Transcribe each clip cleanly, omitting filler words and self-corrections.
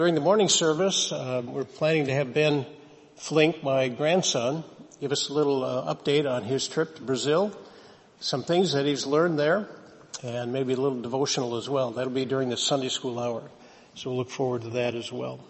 During the morning service, we're planning to have Ben Flink, my grandson, give us a little update on his trip to Brazil, some things that he's learned there, and maybe a little devotional as well. That'll be during the Sunday school hour, so we'll look forward to that as well.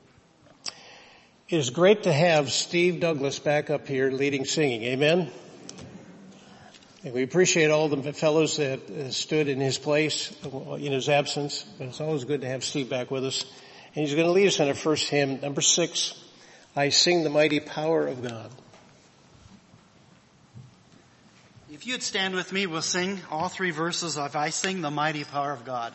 It is great to have Steve Douglas back up here leading singing. Amen? And we appreciate all the fellows that stood in his place in his absence, but it's always good to have Steve back with us. And he's going to lead us in our first hymn, number 6, I Sing the Mighty Power of God. If you'd stand with me, we'll sing all 3 verses of I Sing the Mighty Power of God.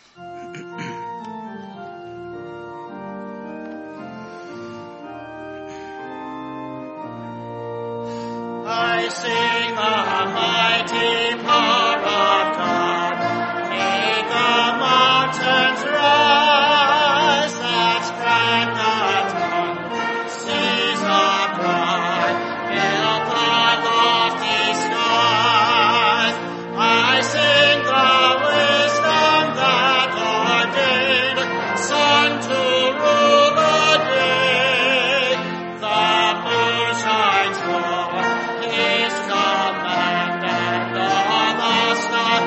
I sing the mighty power of God. Make the mountains rise that spread the tongue. Seas abroad, fill the lofty skies. I sing the wisdom that ordained sun to rule the day. The moon shines forth His command, and all the stars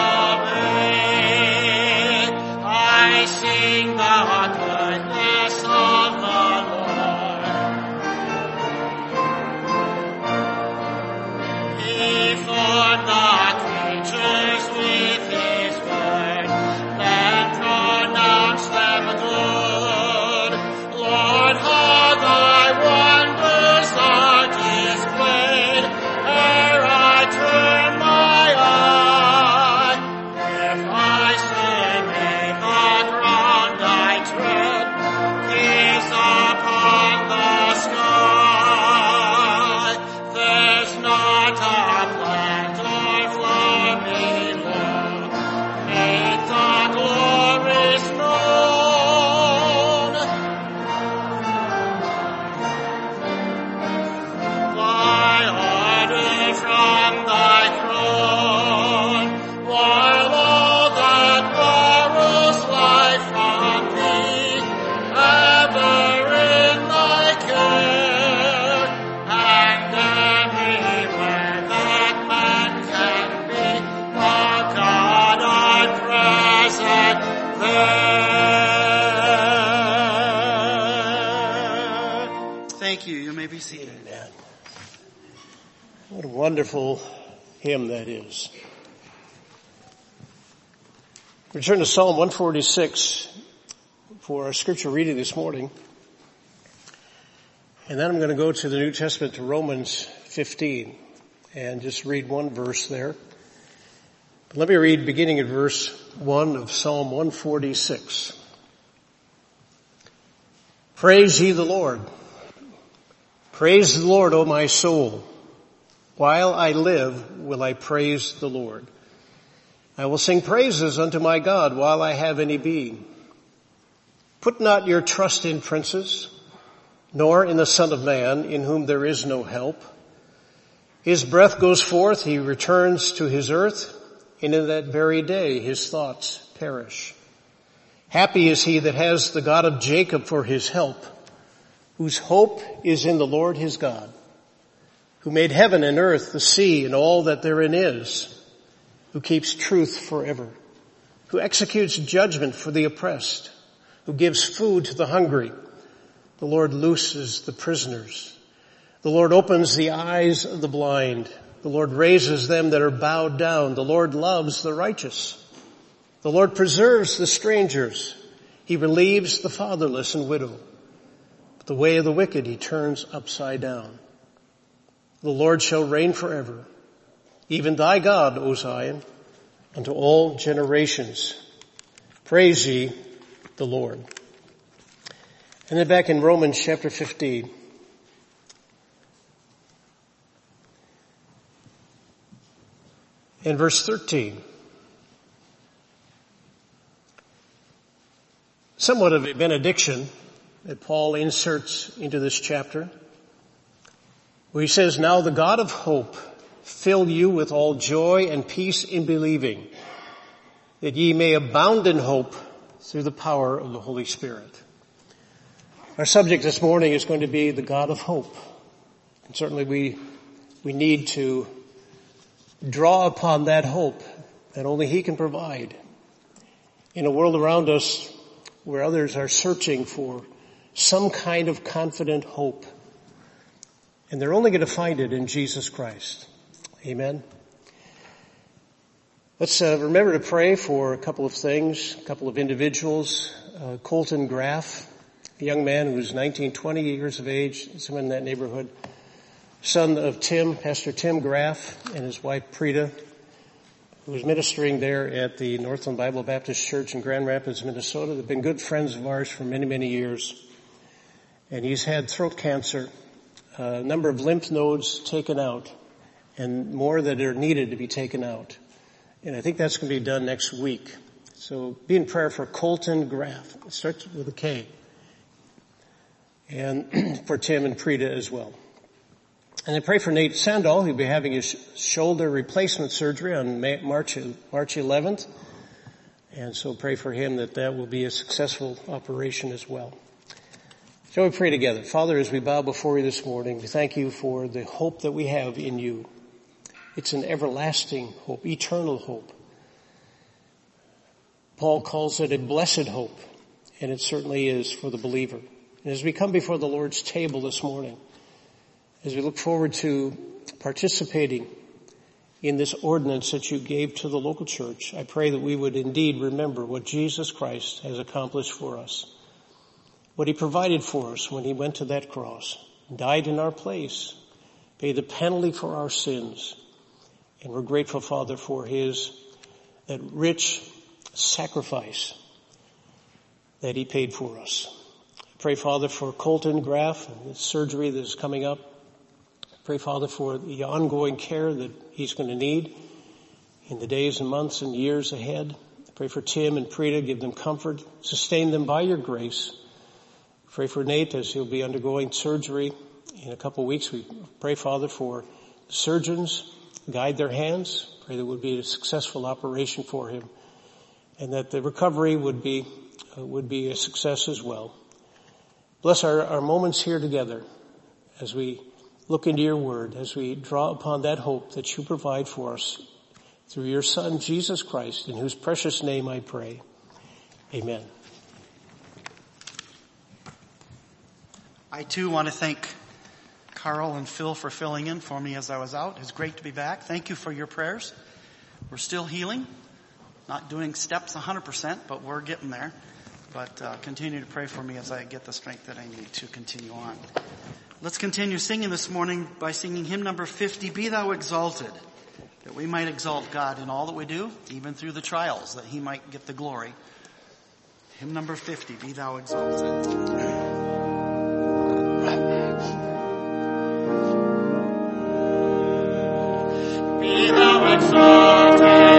obey. I sing the goodness of the Lord. He formed the creatures with His word, then pronounced them good. Lord, how Thy wonders are displayed ere I turn my eye. If I survey the ground I tread, gaze upon the sky, there's not a plant or flower below. Make the glories known. Thy order from Thy throne, while all that borrows life from Thee, ever in Thy care, and everywhere that man can be, the God art present there. Thank you. You may be seated. Amen. What a wonderful hymn that is. We turn to Psalm 146 for our scripture reading this morning. And then I'm going to go to the New Testament to Romans 15 and just read one verse there. But let me read beginning at verse 1 of Psalm 146. Praise ye the Lord. Praise the Lord, O my soul. While I live, will I praise the Lord. I will sing praises unto my God while I have any being. Put not your trust in princes, nor in the Son of Man, in whom there is no help. His breath goes forth, he returns to his earth, and in that very day his thoughts perish. Happy is he that has the God of Jacob for his help, whose hope is in the Lord his God, who made heaven and earth, the sea, and all that therein is, who keeps truth forever, who executes judgment for the oppressed, who gives food to the hungry. The Lord looses the prisoners. The Lord opens the eyes of the blind. The Lord raises them that are bowed down. The Lord loves the righteous. The Lord preserves the strangers. He relieves the fatherless and widow. But the way of the wicked he turns upside down. The Lord shall reign forever, even thy God, O Zion, unto all generations. Praise ye the Lord. And then back in Romans chapter 15. In verse 13. Somewhat of a benediction that Paul inserts into this chapter, where he says, now the God of hope fill you with all joy and peace in believing, that ye may abound in hope through the power of the Holy Spirit. Our subject this morning is going to be the God of hope. And certainly we need to draw upon that hope that only He can provide. In a world around us where others are searching for some kind of confident hope, and they're only going to find it in Jesus Christ. Amen. Let's remember to pray for a couple of things, a couple of individuals. Colton Graff, a young man who was 19, 20 years of age, someone in that neighborhood, son of Pastor Tim Graff, and his wife Prita, who was ministering there at the Northland Bible Baptist Church in Grand Rapids, Minnesota. They've been good friends of ours for many, many years. And he's had throat cancer, a number of lymph nodes taken out, and more that are needed to be taken out. And I think that's going to be done next week. So be in prayer for Colton Graff. It starts with a K. And for Tim and Prita as well. And I pray for Nate Sandall, who'll be having his shoulder replacement surgery on March 11th. And so pray for him that will be a successful operation as well. Shall we pray together? Father, as we bow before you this morning, we thank you for the hope that we have in you. It's an everlasting hope, eternal hope. Paul calls it a blessed hope, and it certainly is for the believer. And as we come before the Lord's table this morning, as we look forward to participating in this ordinance that you gave to the local church, I pray that we would indeed remember what Jesus Christ has accomplished for us, what He provided for us when He went to that cross, died in our place, paid the penalty for our sins. And we're grateful, Father, for that rich sacrifice that He paid for us. I pray, Father, for Colton Graff and the surgery that is coming up. I pray, Father, for the ongoing care that he's going to need in the days and months and years ahead. I pray for Tim and Prita, give them comfort, sustain them by your grace. I pray for Nate as he'll be undergoing surgery in a couple of weeks. We pray, Father, for the surgeons, guide their hands. Pray that it would be a successful operation for him, and that the recovery would be a success as well. Bless our moments here together as we look into your word, as we draw upon that hope that you provide for us through your Son, Jesus Christ, in whose precious name I pray. Amen. I too want to thank Carl and Phil for filling in for me as I was out. It's great to be back. Thank you for your prayers. We're still healing. Not doing steps 100%, but we're getting there. But continue to pray for me as I get the strength that I need to continue on. Let's continue singing this morning by singing hymn number 50, Be Thou Exalted, that we might exalt God in all that we do, even through the trials, that He might get the glory. Hymn number 50, Be Thou Exalted. Be thou exalted.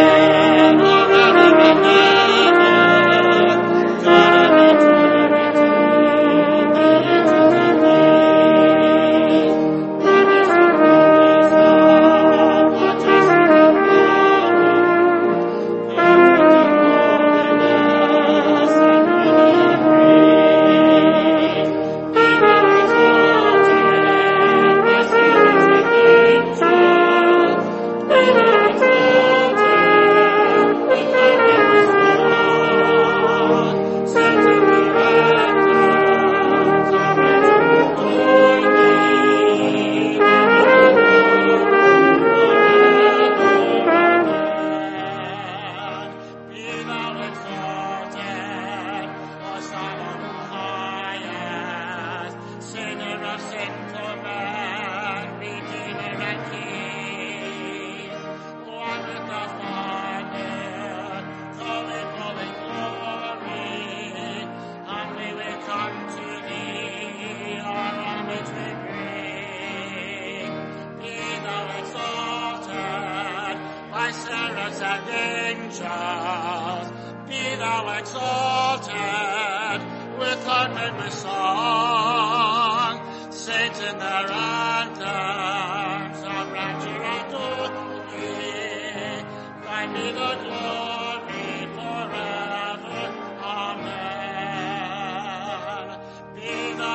Be thou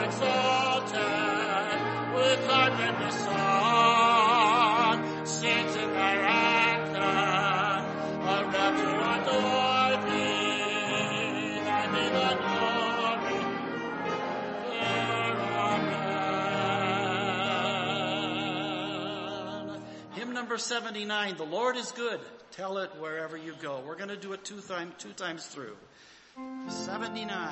exalted, with harp and the song, sings in their anthem, a rapture adore thee, thy be the glory, amen. Hymn number 79, The Lord is Good. Tell it wherever you go. We're going to do it two times through. 79.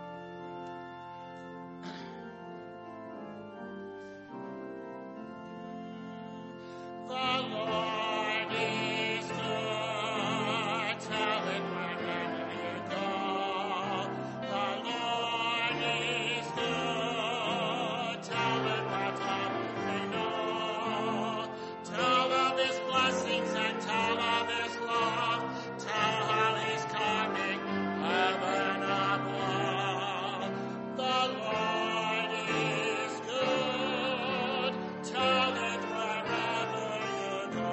The Lord is good, tell it wherever you go. The Lord is good, tell it that all may know. Tell of His blessings and tell of His love. Tell how He's coming, heaven above. The Lord is good, tell it wherever you go.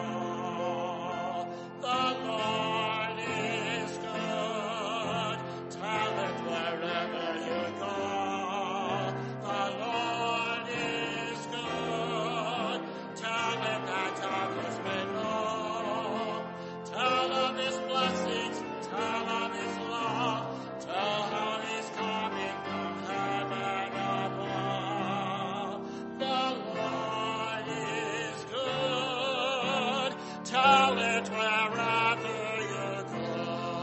The Lord is good, tell it wherever you go. The Lord is good, tell it that others may know. Tell of His blessings, tell of His love, tell how He's coming from heaven above. The Lord is good, tell it wherever you go.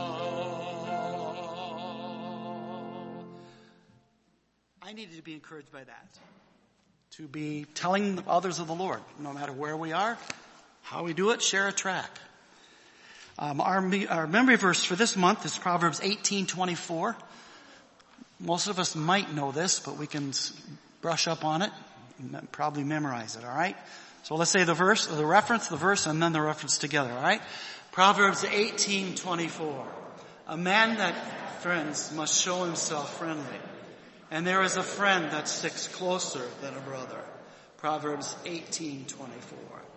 I needed to be encouraged by that. To be telling others of the Lord, no matter where we are, how we do it, share a track. Our memory verse for this month is Proverbs 18:24. Most of us might know this, but we can brush up on it and probably memorize it, all right? So let's say the verse, the reference, the verse, and then the reference together, all right? Proverbs 18:24. A man that friends must show himself friendly, and there is a friend that sticks closer than a brother. Proverbs 18:24.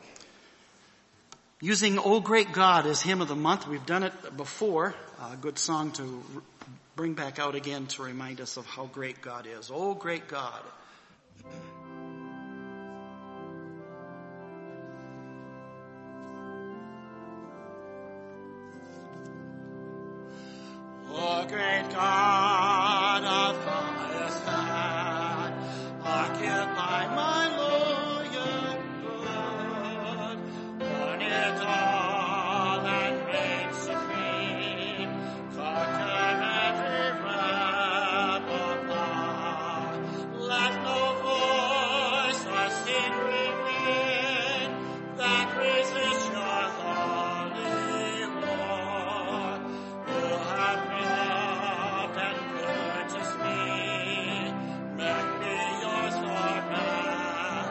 Using O Great God as hymn of the month. We've done it before. A good song to bring back out again to remind us of how great God is. O Great God. O great God of highest hand, occupy my loyal good. Burn it all and reign supreme. Conquer every rebel power. Let no voice or sin remain that resists your holy war. You have loved and purchased me. Make me yours forever.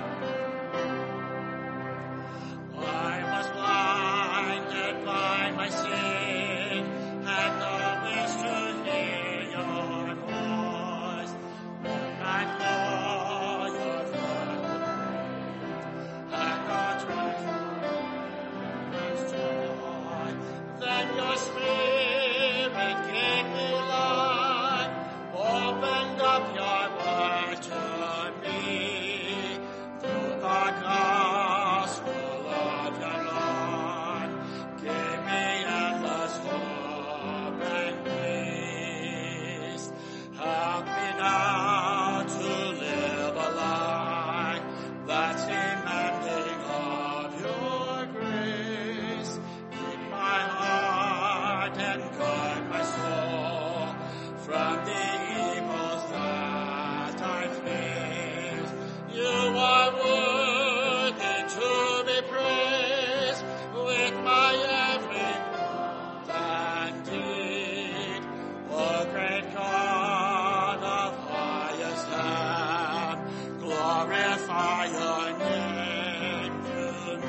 I was blinded by my sin, had no wish to hear your voice. When I know your good, had no treasure joy. Then your Spirit gave me life, opened up your word to me. Through the gospel of your Lord, gave me endless hope and peace. Help me now to live a life that's demanding of your grace. Keep my heart and guard my soul from the evils that I face. You are worthy to be praised with my every thought and deed. O great God of highest hand, glorify your name to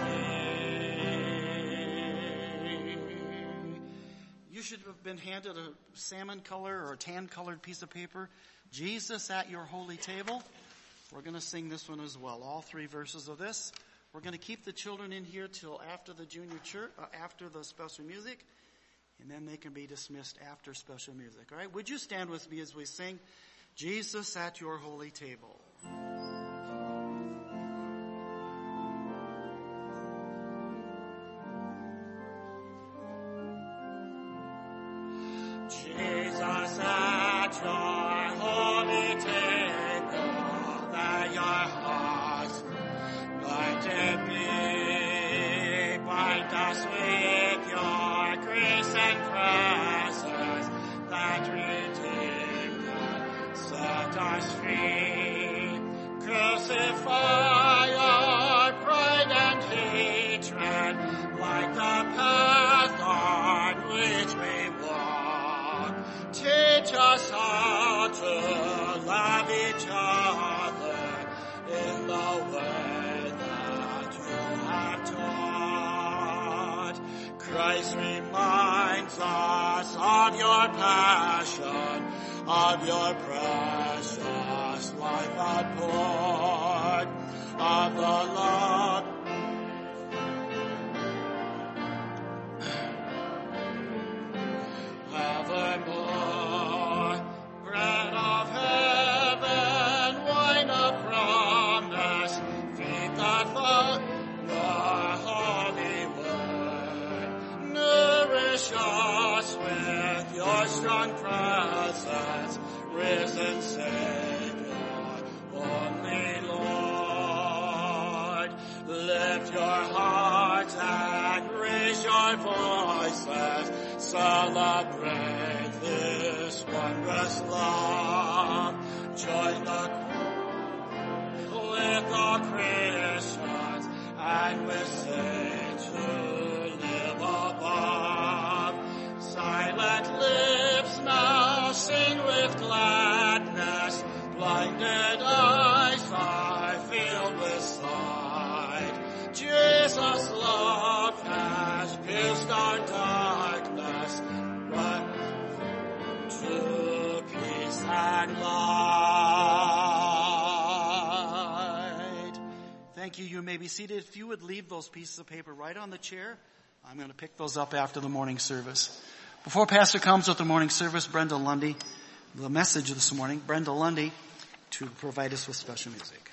me. You should have been handed a salmon color or a tan colored piece of paper. Jesus at your holy table. We're going to sing this one as well. All three verses of this. We're going to keep the children in here till after the junior church, after the special music, and then they can be dismissed after special music. All right? Would you stand with me as we sing Jesus at your holy table. Jesus at your holy table, that your hearts might be. Bind us with your grace and presence, that redeemed us, set us free. Crucify our pride and hatred, like the path on which we walk. Teach us how to love each other in the way that you have taught. Christ reminds us of your passion, of your precious life outpoured, of the love evermore. Bread of heaven, wine of promise, feed the flock, your holy word. Nourish us with your strong presence, risen Savior, only Lord. Lift your hearts and raise your voices, celebrate this wondrous love. Join the with all Christians and with saints who live above. Silent lips now sing with gladness, blinded eyes are filled with sight. Jesus' love has pierced our darkness, brought to peace and light. Thank you. You may be seated. If you would leave those pieces of paper right on the chair, I'm going to pick those up after the morning service. Before Pastor comes with the morning service, Brenda Lundy, the message this morning, Brenda Lundy, to provide us with special music.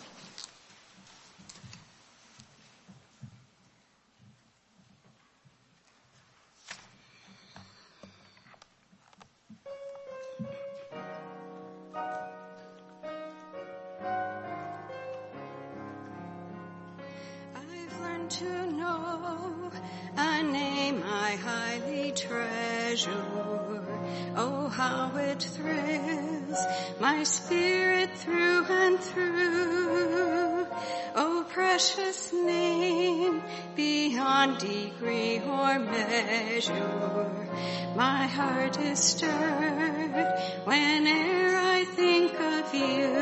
To know a name I highly treasure. Oh, how it thrills my spirit through and through. Oh, precious name beyond degree or measure. My heart is stirred whene'er I think of you.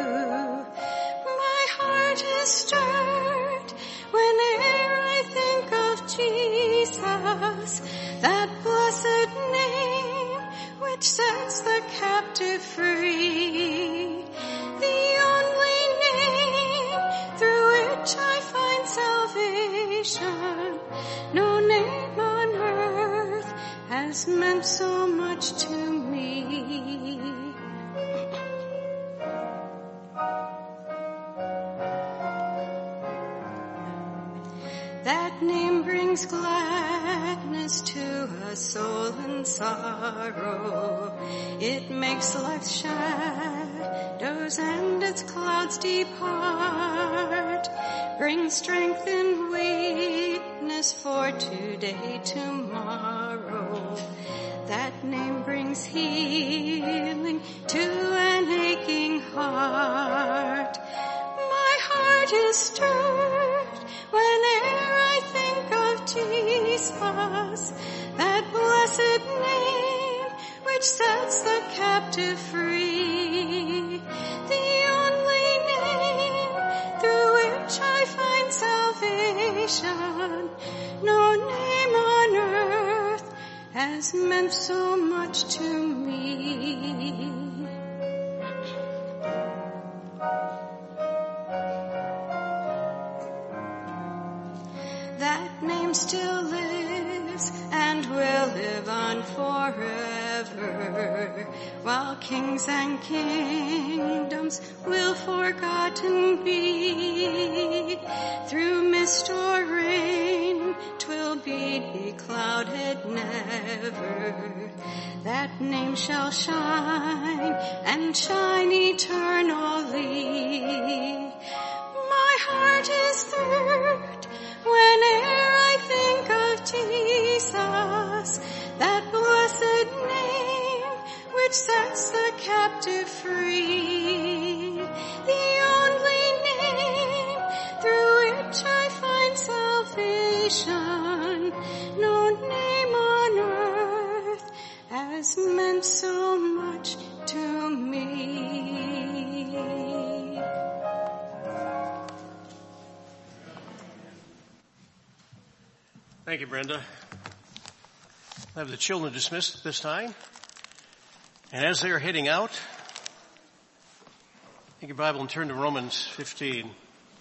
My heart is stirred whene'er I think of Jesus, that blessed name which sets the captive free, the only name through which I find salvation. No name on earth has meant so much to me. That name brings gladness to a soul in sorrow. It makes life's shadows and its clouds depart. Brings strength in weakness for today, tomorrow. That name brings healing to an aching heart. My heart is stirred whene'er I think of Jesus, that blessed name which sets the captive free, the only name through which I find salvation. No name on earth has meant so much to me. That name still lives and will live on forever. never, while kings and kingdoms will forgotten be. Through mist or rain, 'twill be beclouded never. That name shall shine and shine eternally. My heart is hurt whene'er I think of Jesus, that blessed name which sets the captive free. The only name through which I find salvation, no name on earth has meant so much to me. Thank you, Brenda. I have the children dismissed at this time. And as they're heading out, take your Bible and turn to Romans 15.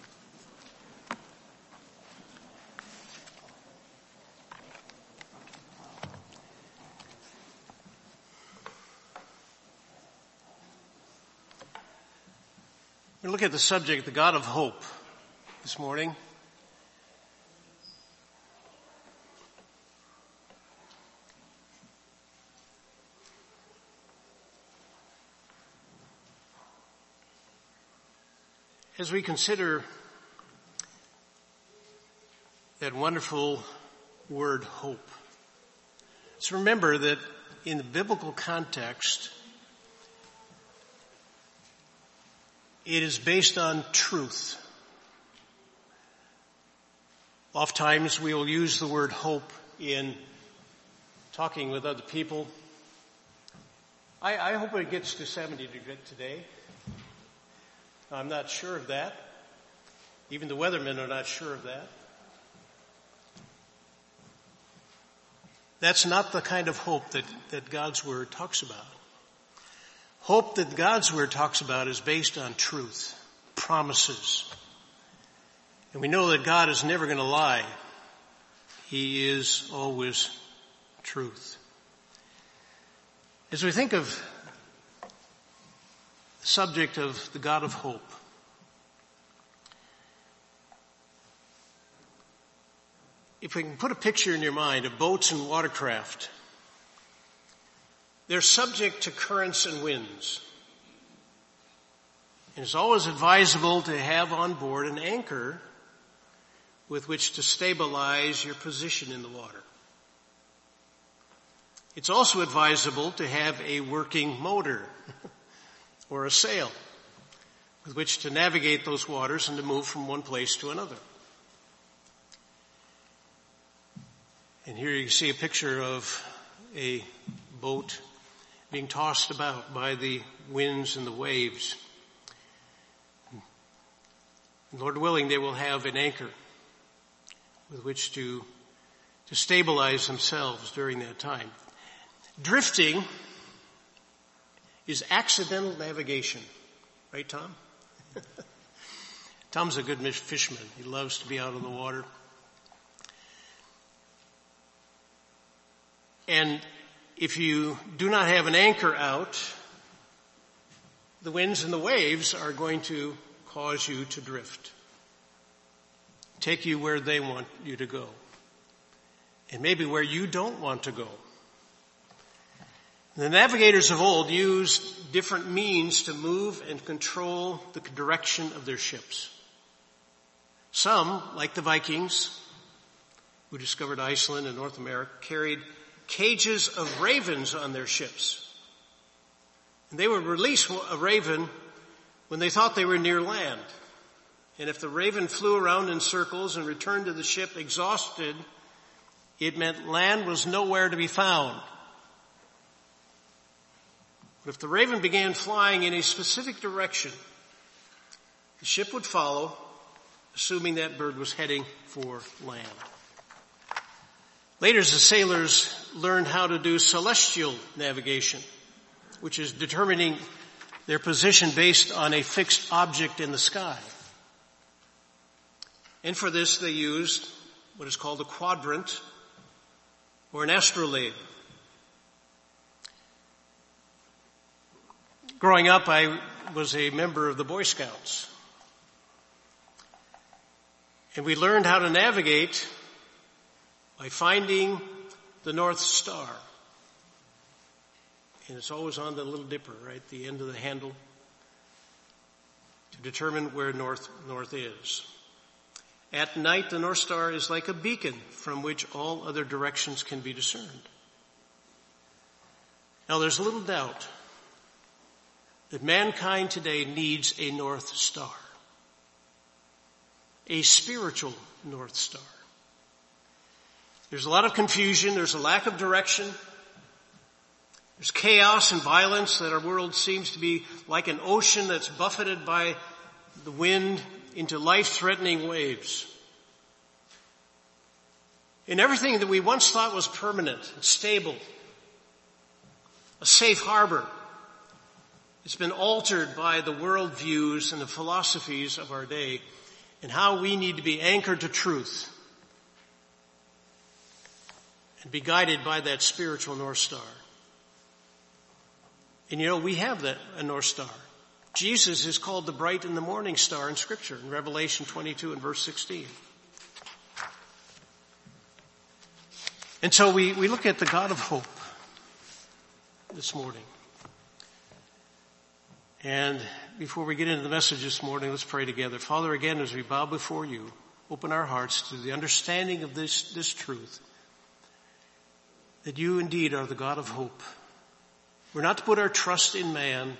We're going to look at the subject, the God of hope, this morning. As we consider that wonderful word hope, let's remember that in the biblical context, it is based on truth. Oftentimes we will use the word hope in talking with other people. I hope it gets to 70 degrees today. I'm not sure of that. Even the weathermen are not sure of that. That's not the kind of hope that God's Word talks about. Hope that God's Word talks about is based on truth, promises. And we know that God is never going to lie. He is always truth. As we think of the subject of the God of hope, if we can put a picture in your mind of boats and watercraft, they're subject to currents and winds. And it's always advisable to have on board an anchor with which to stabilize your position in the water. It's also advisable to have a working motor or a sail with which to navigate those waters and to move from one place to another. And here you see a picture of a boat being tossed about by the winds and the waves. Lord willing, they will have an anchor with which to stabilize themselves during that time. Drifting is accidental navigation. Right, Tom? Tom's a good fisherman. He loves to be out on the water. And if you do not have an anchor out, the winds and the waves are going to cause you to drift, take you where they want you to go, and maybe where you don't want to go. The navigators of old used different means to move and control the direction of their ships. Some, like the Vikings, who discovered Iceland and North America, carried cages of ravens on their ships. And they would release a raven when they thought they were near land. And if the raven flew around in circles and returned to the ship exhausted, it meant land was nowhere to be found. But if the raven began flying in a specific direction, the ship would follow, assuming that bird was heading for land. Later, the sailors learned how to do celestial navigation, which is determining their position based on a fixed object in the sky. And for this, they used what is called a quadrant or an astrolabe. Growing up, I was a member of the Boy Scouts. And we learned how to navigate by finding the North Star. And it's always on the Little Dipper, right at the end of the handle, to determine where north is. At night, the North Star is like a beacon from which all other directions can be discerned. Now, there's little doubt that mankind today needs a North Star, a spiritual North Star. There's a lot of confusion. There's a lack of direction. There's chaos and violence, that our world seems to be like an ocean that's buffeted by the wind into life-threatening waves. And everything that we once thought was permanent, stable, a safe harbor, it's been altered by the worldviews and the philosophies of our day, and how we need to be anchored to truth and be guided by that spiritual North Star. And we have a North Star. Jesus is called the bright and the morning star in Scripture in Revelation 22 and verse 16. And so we look at the God of hope this morning. And before we get into the message this morning, let's pray together. Father, again, as we bow before you, open our hearts to the understanding of this truth, that you indeed are the God of hope. We're not to put our trust in man,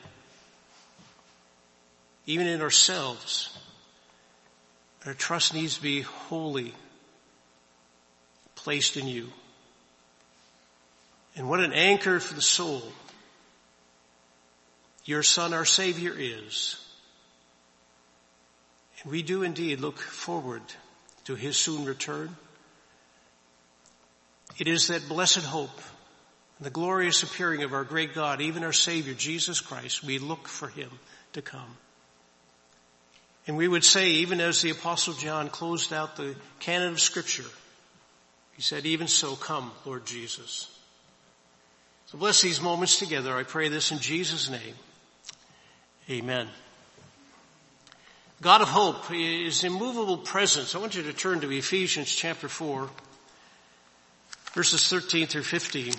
even in ourselves. Our trust needs to be wholly placed in you. And what an anchor for the soul your Son, our Savior, is. And we do indeed look forward to his soon return. It is that blessed hope, the glorious appearing of our great God, even our Savior, Jesus Christ. We look for him to come. And we would say, even as the Apostle John closed out the canon of Scripture, he said, even so, come, Lord Jesus. So bless these moments together. I pray this in Jesus' name. Amen. God of hope is immovable presence. I want you to turn to Ephesians chapter 4, verses 13 through 15.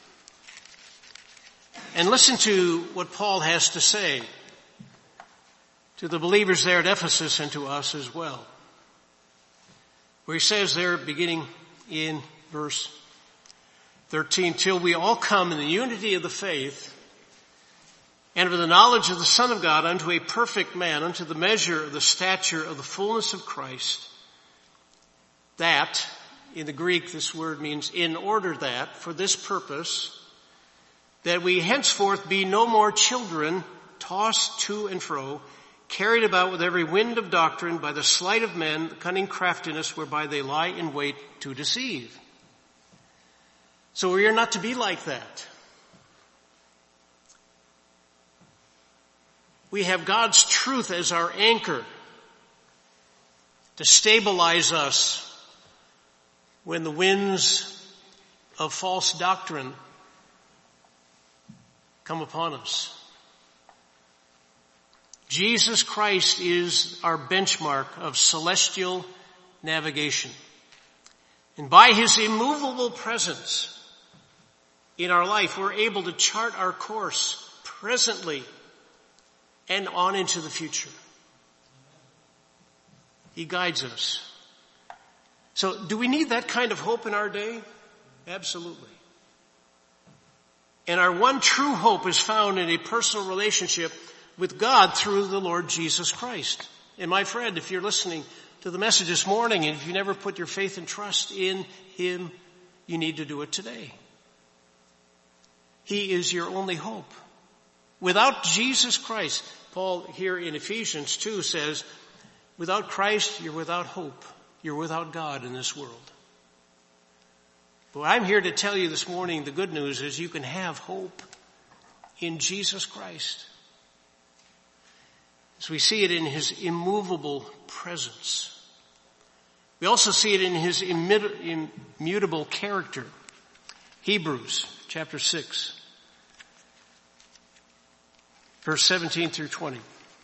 And listen to what Paul has to say to the believers there at Ephesus and to us as well. Where he says there, beginning in verse 13, till we all come in the unity of the faith and of the knowledge of the Son of God unto a perfect man, unto the measure of the stature of the fullness of Christ, that, in the Greek this word means in order that, for this purpose, that we henceforth be no more children, tossed to and fro, carried about with every wind of doctrine by the sleight of men, the cunning craftiness whereby they lie in wait to deceive. So we are not to be like that. We have God's truth as our anchor to stabilize us when the winds of false doctrine come upon us. Jesus Christ is our benchmark of celestial navigation. And by his immovable presence in our life, we're able to chart our course presently and on into the future. He guides us. So do we need that kind of hope in our day? Absolutely. And our one true hope is found in a personal relationship with God through the Lord Jesus Christ. And my friend, if you're listening to the message this morning and if you never put your faith and trust in him, you need to do it today. He is your only hope. Without Jesus Christ, Paul here in Ephesians 2 says, without Christ, you're without hope. You're without God in this world. But I'm here to tell you this morning, the good news is you can have hope in Jesus Christ. So we see it in his immovable presence. We also see it in his immutable character. Hebrews chapter 6. verse 17 through 20.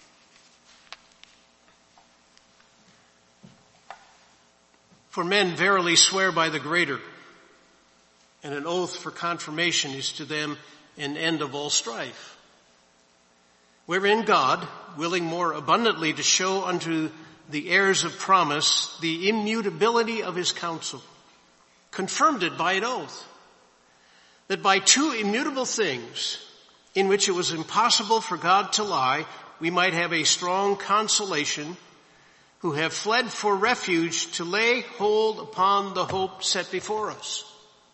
For men verily swear by the greater, and an oath for confirmation is to them an end of all strife. Wherein God, willing more abundantly to show unto the heirs of promise the immutability of his counsel, confirmed it by an oath, that by two immutable things, in which it was impossible for God to lie, we might have a strong consolation, who have fled for refuge to lay hold upon the hope set before us.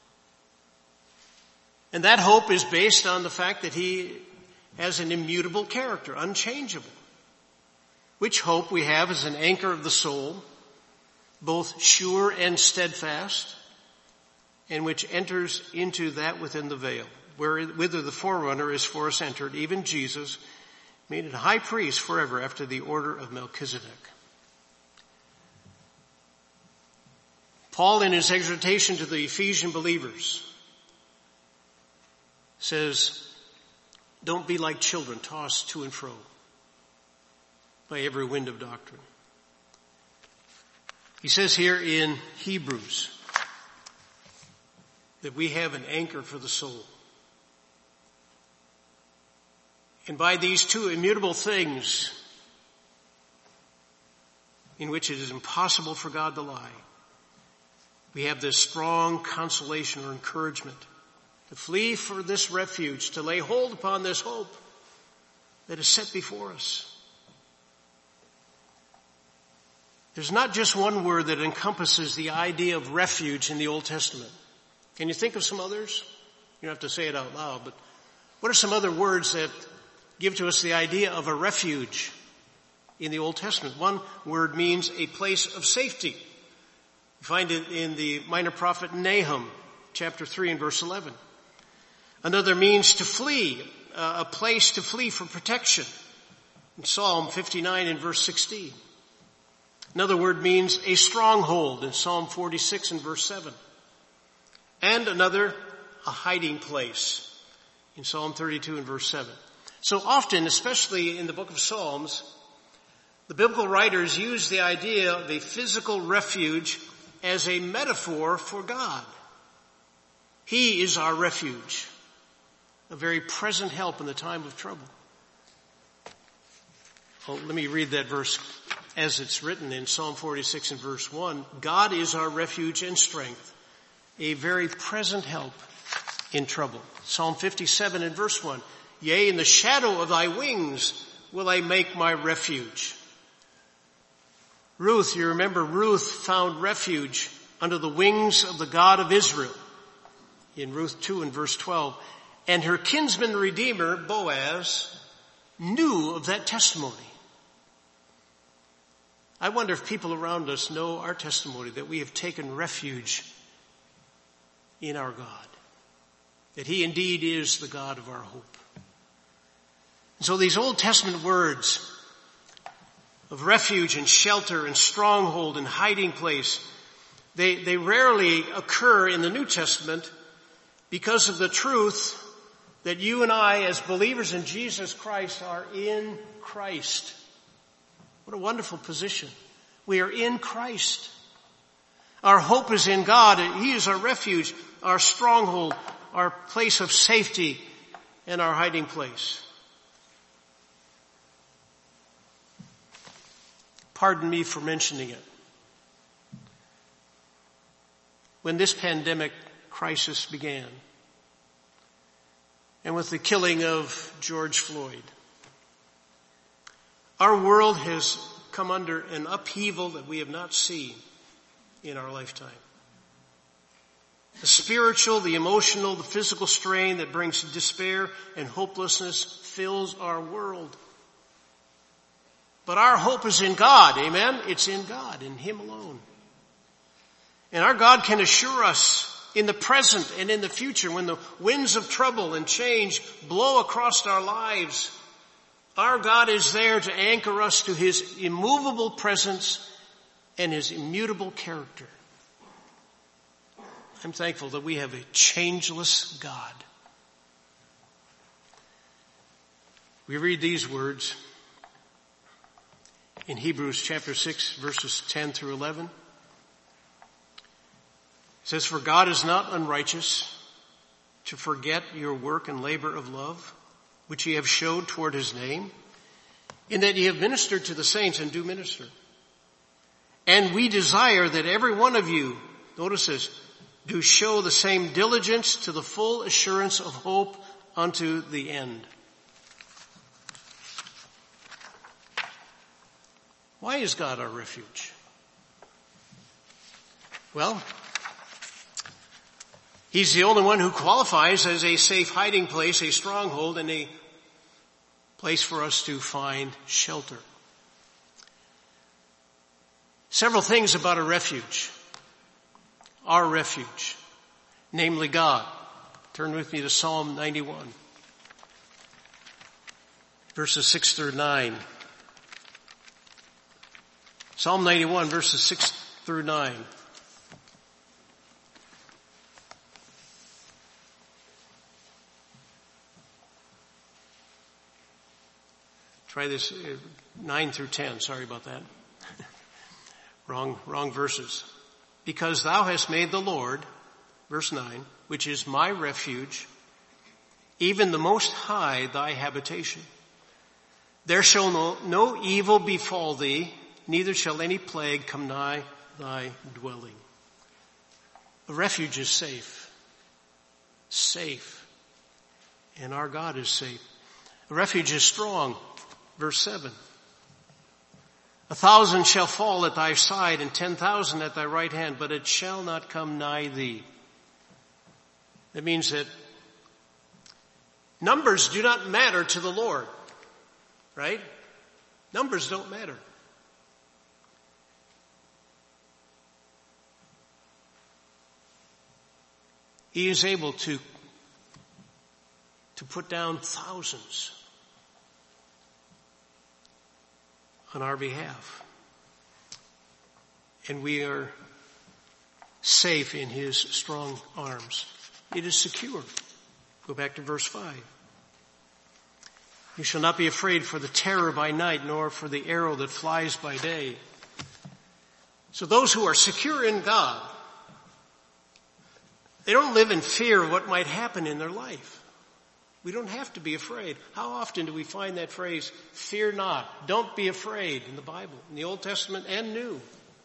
And that hope is based on the fact that he has an immutable character, unchangeable, which hope we have as an anchor of the soul, both sure and steadfast, and which enters into that within the veil, whither the forerunner is for us entered, even Jesus, made it high priest forever after the order of Melchizedek. Paul, in his exhortation to the Ephesian believers, says, don't be like children tossed to and fro by every wind of doctrine. He says here in Hebrews that we have an anchor for the soul. And by these two immutable things in which it is impossible for God to lie, we have this strong consolation or encouragement to flee for this refuge, to lay hold upon this hope that is set before us. There's not just one word that encompasses the idea of refuge in the Old Testament. Can you think of some others? You don't have to say it out loud, but what are some other words that give to us the idea of a refuge in the Old Testament? One word means a place of safety. You find it in the minor prophet Nahum, chapter 3 and verse 11. Another means to flee, a place to flee for protection, in Psalm 59 and verse 16. Another word means a stronghold in Psalm 46 and verse 7. And another, a hiding place in Psalm 32 and verse 7. So often, especially in the book of Psalms, the biblical writers use the idea of a physical refuge as a metaphor for God. He is our refuge, a very present help in the time of trouble. Well, let me read that verse as it's written in Psalm 46 and verse 1. God is our refuge and strength, a very present help in trouble. Psalm 57 and verse 1. Yea, in the shadow of thy wings will I make my refuge. Ruth, you remember Ruth found refuge under the wings of the God of Israel in Ruth 2 and verse 12. And her kinsman redeemer, Boaz, knew of that testimony. I wonder if people around us know our testimony, that we have taken refuge in our God, that he indeed is the God of our hope. And so these Old Testament words of refuge and shelter and stronghold and hiding place, they rarely occur in the New Testament because of the truth that you and I, as believers in Jesus Christ, are in Christ. What a wonderful position. We are in Christ. Our hope is in God. He is our refuge, our stronghold, our place of safety, and our hiding place. Pardon me for mentioning it. When this pandemic crisis began, and with the killing of George Floyd, our world has come under an upheaval that we have not seen in our lifetime. The spiritual, the emotional, the physical strain that brings despair and hopelessness fills our world. But our hope is in God, amen? It's in God, in him alone. And our God can assure us in the present and in the future, when the winds of trouble and change blow across our lives, our God is there to anchor us to his immovable presence and his immutable character. I'm thankful that we have a changeless God. We read these words in Hebrews chapter 6, verses 10 through 11. It says, "For God is not unrighteous to forget your work and labor of love, which ye have showed toward his name, in that ye have ministered to the saints and do minister. And we desire that every one of you," notice this, "do show the same diligence to the full assurance of hope unto the end." Why is God our refuge? Well, he's the only one who qualifies as a safe hiding place, a stronghold, and a place for us to find shelter. Several things about a refuge. Our refuge, namely God. Turn with me to Psalm 91, verses 6 through 9. Psalm 91, verses 6 through 9. Try this, 9 through 10. Sorry about that. Wrong verses. "Because thou hast made the Lord," verse 9, "which is my refuge, even the Most High thy habitation. There shall no evil befall thee, neither shall any plague come nigh thy dwelling." A refuge is safe. Safe. And our God is safe. A refuge is strong. Verse 7. "1,000 shall fall at thy side and 10,000 at thy right hand, but it shall not come nigh thee." That means that numbers do not matter to the Lord. Right? Numbers don't matter. He is able to put down thousands on our behalf. And we are safe in his strong arms. It is secure. Go back to verse 5. "You shall not be afraid for the terror by night, nor for the arrow that flies by day." So those who are secure in God, they don't live in fear of what might happen in their life. We don't have to be afraid. How often do we find that phrase, "fear not," "don't be afraid," in the Bible, in the Old Testament and New?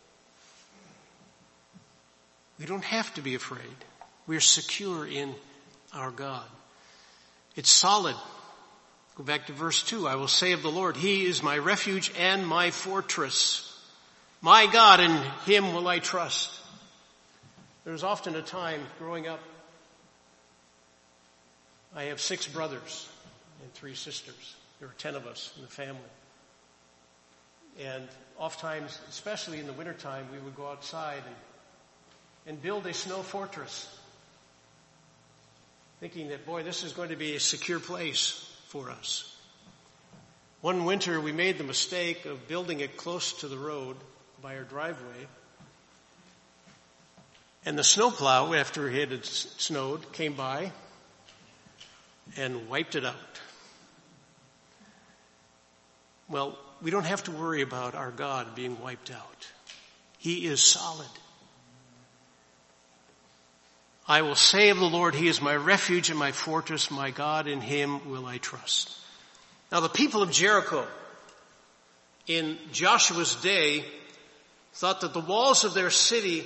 We don't have to be afraid. We're secure in our God. It's solid. Go back to verse 2. "I will say of the Lord, he is my refuge and my fortress. My God, in him will I trust." There was often a time growing up, I have 6 brothers and 3 sisters. There were 10 of us in the family. And oftentimes, especially in the wintertime, we would go outside and build a snow fortress, thinking that, boy, this is going to be a secure place for us. One winter, we made the mistake of building it close to the road by our driveway. And the snowplow, after it had snowed, came by and wiped it out. Well, we don't have to worry about our God being wiped out. He is solid. "I will say of the Lord, he is my refuge and my fortress, my God, in him will I trust." Now the people of Jericho in Joshua's day thought that the walls of their city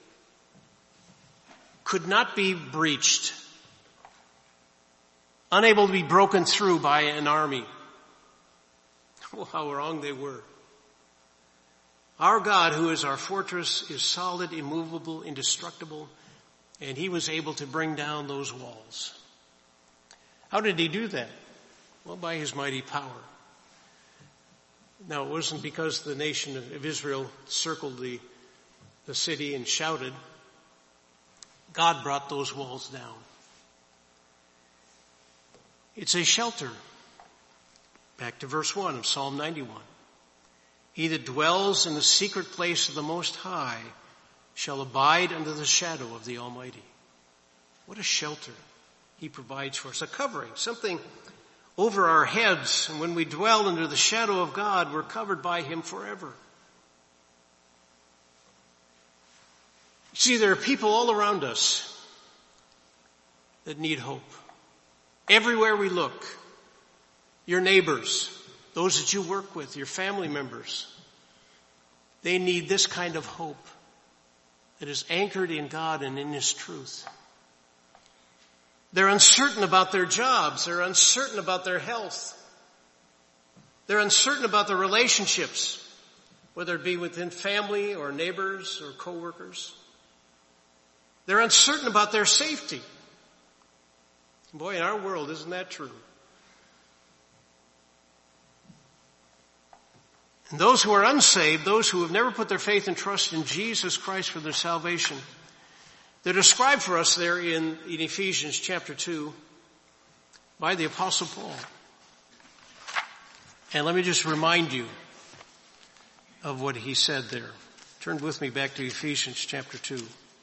could not be breached, unable to be broken through by an army. Well, how wrong they were. Our God, who is our fortress, is solid, immovable, indestructible, and he was able to bring down those walls. How did he do that? Well, by his mighty power. Now, it wasn't because the nation of Israel circled the city and shouted. God brought those walls down. It's a shelter. Back to verse 1 of Psalm 91. "He that dwells in the secret place of the Most High shall abide under the shadow of the Almighty." What a shelter he provides for us. A covering, something over our heads, and when we dwell under the shadow of God, we're covered by him forever. See, there are people all around us that need hope. Everywhere we look, your neighbors, those that you work with, your family members, they need this kind of hope that is anchored in God and in his truth. They're uncertain about their jobs. They're uncertain about their health. They're uncertain about their relationships, whether it be within family or neighbors or coworkers. They're uncertain about their safety. Boy, in our world, isn't that true? And those who are unsaved, those who have never put their faith and trust in Jesus Christ for their salvation, they're described for us there in Ephesians chapter 2 by the Apostle Paul. And let me just remind you of what he said there. Turn with me back to Ephesians chapter 2.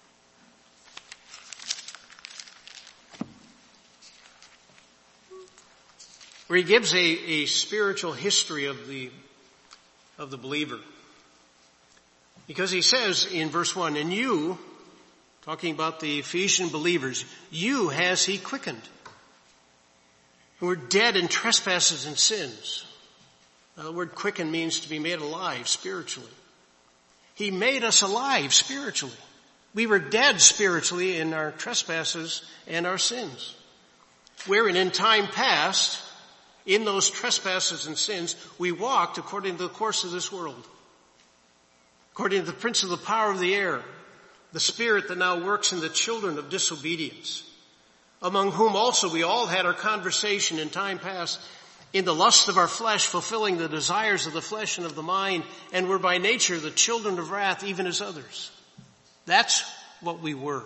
Where he gives a spiritual history of the believer. Because he says in verse 1, and you, talking about the Ephesian believers, you has he quickened, who were dead in trespasses and sins. Now, the word quicken means to be made alive spiritually. He made us alive spiritually. We were dead spiritually in our trespasses and our sins. Wherein in time past, in those trespasses and sins, we walked according to the course of this world, according to the prince of the power of the air, the spirit that now works in the children of disobedience, among whom also we all had our conversation in time past in the lust of our flesh, fulfilling the desires of the flesh and of the mind, and were by nature the children of wrath, even as others. That's what we were.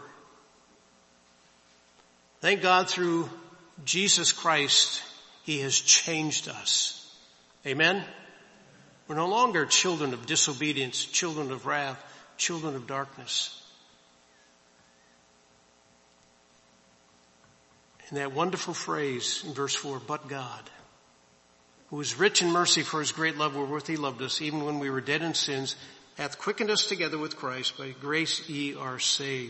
Thank God through Jesus Christ, he has changed us. Amen? We're no longer children of disobedience, children of wrath, children of darkness. And that wonderful phrase in verse 4, but God, who is rich in mercy for his great love wherewith he loved us, even when we were dead in sins, hath quickened us together with Christ. By grace ye are saved.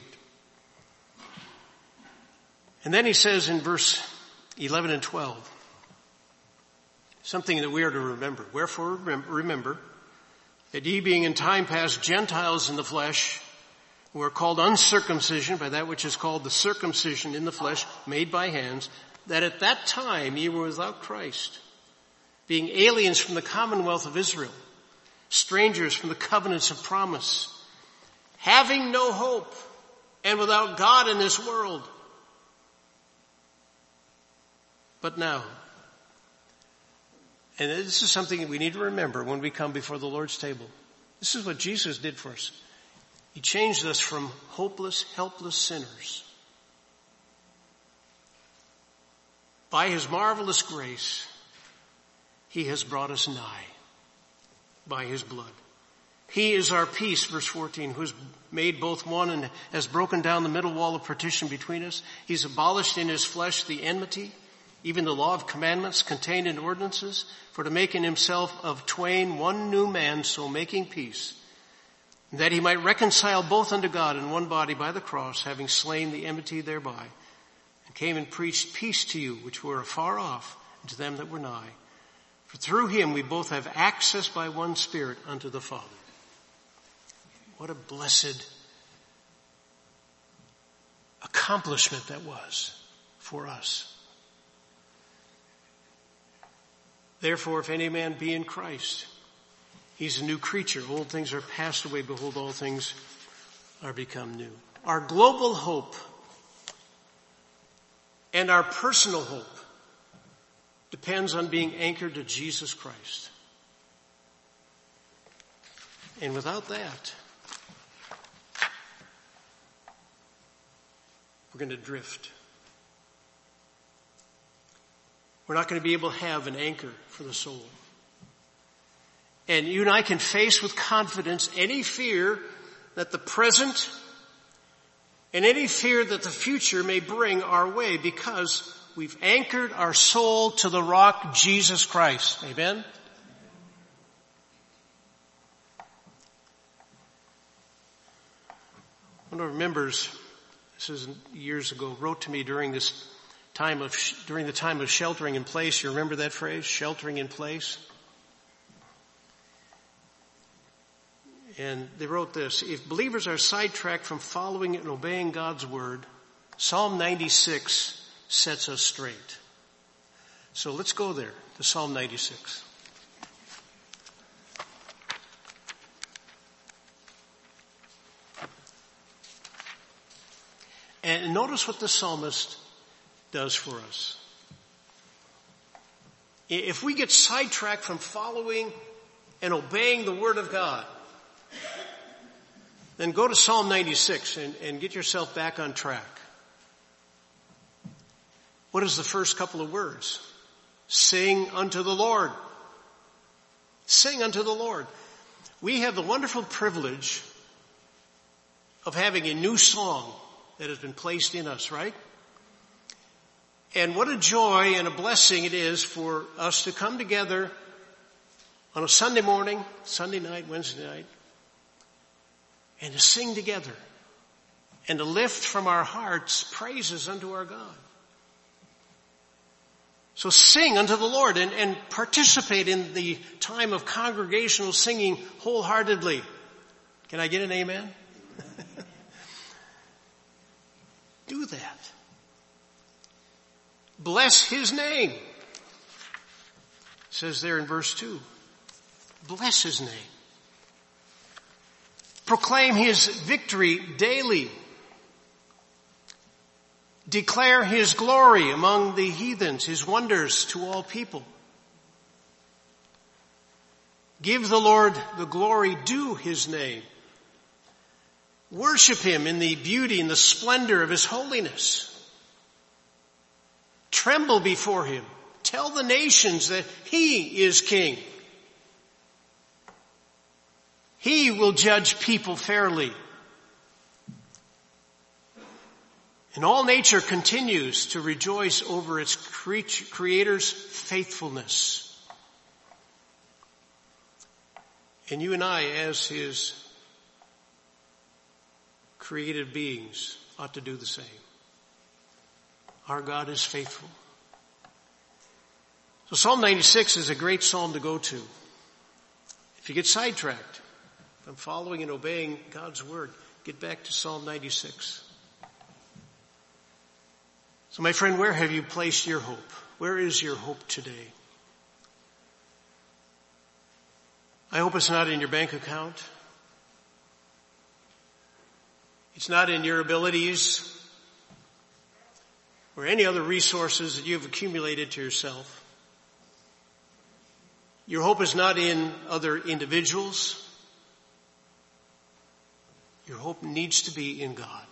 And then he says in verse 11 and 12, something that we are to remember. Wherefore remember that ye being in time past Gentiles in the flesh, who are called uncircumcision by that which is called the circumcision in the flesh made by hands, that at that time ye were without Christ, being aliens from the commonwealth of Israel, strangers from the covenants of promise, having no hope and without God in this world. But now, and this is something that we need to remember when we come before the Lord's table. This is what Jesus did for us. He changed us from hopeless, helpless sinners. By his marvelous grace, he has brought us nigh by his blood. He is our peace, verse 14, who has made both one and has broken down the middle wall of partition between us. He's abolished in his flesh the enmity, even the law of commandments contained in ordinances, for to make in himself of twain one new man, so making peace, that he might reconcile both unto God in one body by the cross, having slain the enmity thereby, and came and preached peace to you which were afar off, and to them that were nigh. For through him we both have access by one Spirit unto the Father. What a blessed accomplishment that was for us. Therefore, if any man be in Christ, he's a new creature. Old things are passed away. Behold, all things are become new. Our global hope and our personal hope depends on being anchored to Jesus Christ. And without that, we're going to drift. We're not going to be able to have an anchor for the soul. And you and I can face with confidence any fear that the present and any fear that the future may bring our way, because we've anchored our soul to the rock, Jesus Christ. Amen? One of our members, this is years ago, wrote to me during the time of sheltering in place. You remember that phrase, sheltering in place? And they wrote this: if believers are sidetracked from following and obeying God's word, Psalm 96 sets us straight. So let's go there, to Psalm 96. And notice what the psalmist does for us. If we get sidetracked from following and obeying the word of God, then go to Psalm 96 and get yourself back on track. What is the first couple of words? Sing unto the Lord. Sing unto the Lord. We have the wonderful privilege of having a new song that has been placed in us, right? And what a joy and a blessing it is for us to come together on a Sunday morning, Sunday night, Wednesday night, and to sing together and to lift from our hearts praises unto our God. So sing unto the Lord and participate in the time of congregational singing wholeheartedly. Can I get an amen? Do that. Bless his name. It says there in verse 2. Bless his name. Proclaim his victory daily. Declare his glory among the heathens, his wonders to all people. Give the Lord the glory due his name. Worship him in the beauty and the splendor of his holiness. Tremble before him. Tell the nations that he is king. He will judge people fairly. And all nature continues to rejoice over its Creator's faithfulness. And you and I, as his created beings, ought to do the same. Our God is faithful. So Psalm 96 is a great psalm to go to. If you get sidetracked from following and obeying God's word, get back to Psalm 96. So my friend, where have you placed your hope? Where is your hope today? I hope it's not in your bank account. It's not in your abilities or any other resources that you've accumulated to yourself. Your hope is not in other individuals. Your hope needs to be in God.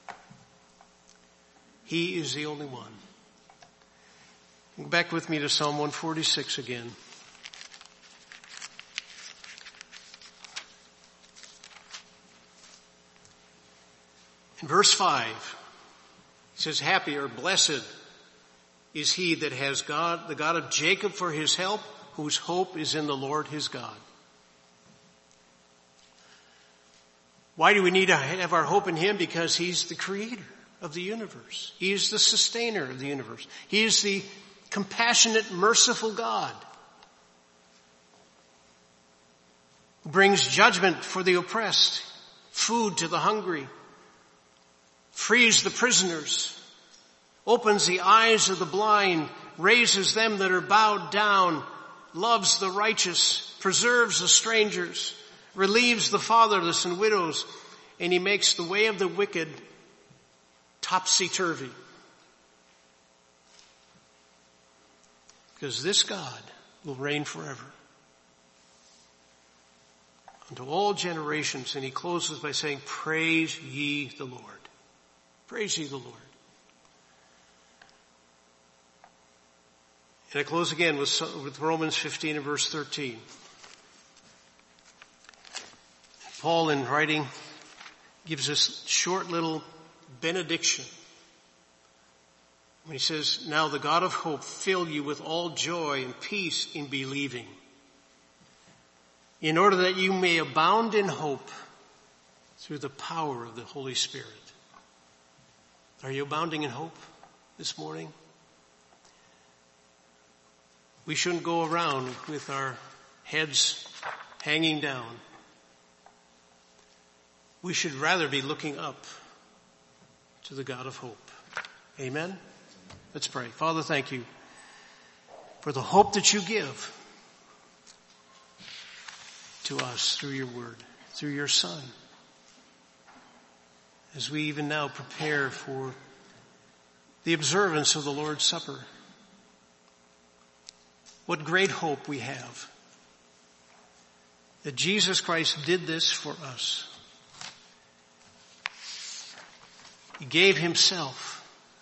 He is the only one. Go back with me to Psalm 146 again. In verse 5, it says, happy or blessed is he that has God, the God of Jacob for his help, whose hope is in the Lord his God. Why do we need to have our hope in him? Because he's the creator of the universe. He is the sustainer of the universe. He is the compassionate, merciful God who brings judgment for the oppressed, food to the hungry, frees the prisoners, opens the eyes of the blind, raises them that are bowed down, loves the righteous, preserves the strangers, relieves the fatherless and widows, and he makes the way of the wicked topsy-turvy. Because this God will reign forever unto all generations. And he closes by saying, praise ye the Lord. Praise ye the Lord. And I close again with Romans 15 and verse 13. Paul, in writing, gives us short little benediction When he says, now the God of hope fill you with all joy and peace in believing, in order that you may abound in hope through the power of the Holy Spirit. Are you abounding in hope this morning? We shouldn't go around with our heads hanging down. We should rather be looking up to the God of hope. Amen? Let's pray. Father, thank you for the hope that you give to us through your word, through your Son. As we even now prepare for the observance of the Lord's Supper, what great hope we have that Jesus Christ did this for us. He gave himself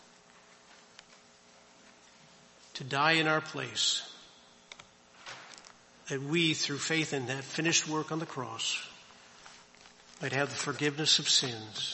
to die in our place, that we, through faith in that finished work on the cross, might have the forgiveness of sins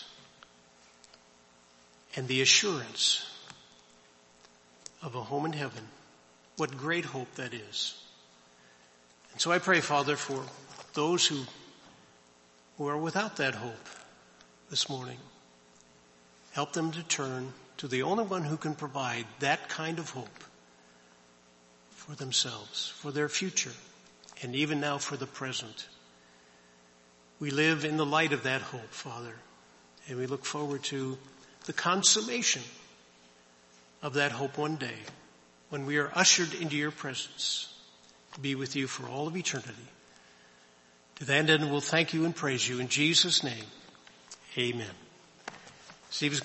and the assurance of a home in heaven. What great hope that is. And so I pray, Father, for those who are without that hope this morning. Help them to turn to the only one who can provide that kind of hope for themselves, for their future, and even now for the present. We live in the light of that hope, Father, and we look forward to the consummation of that hope one day when we are ushered into your presence to be with you for all of eternity. To that end, we'll thank you and praise you in Jesus' name. Amen. Steve is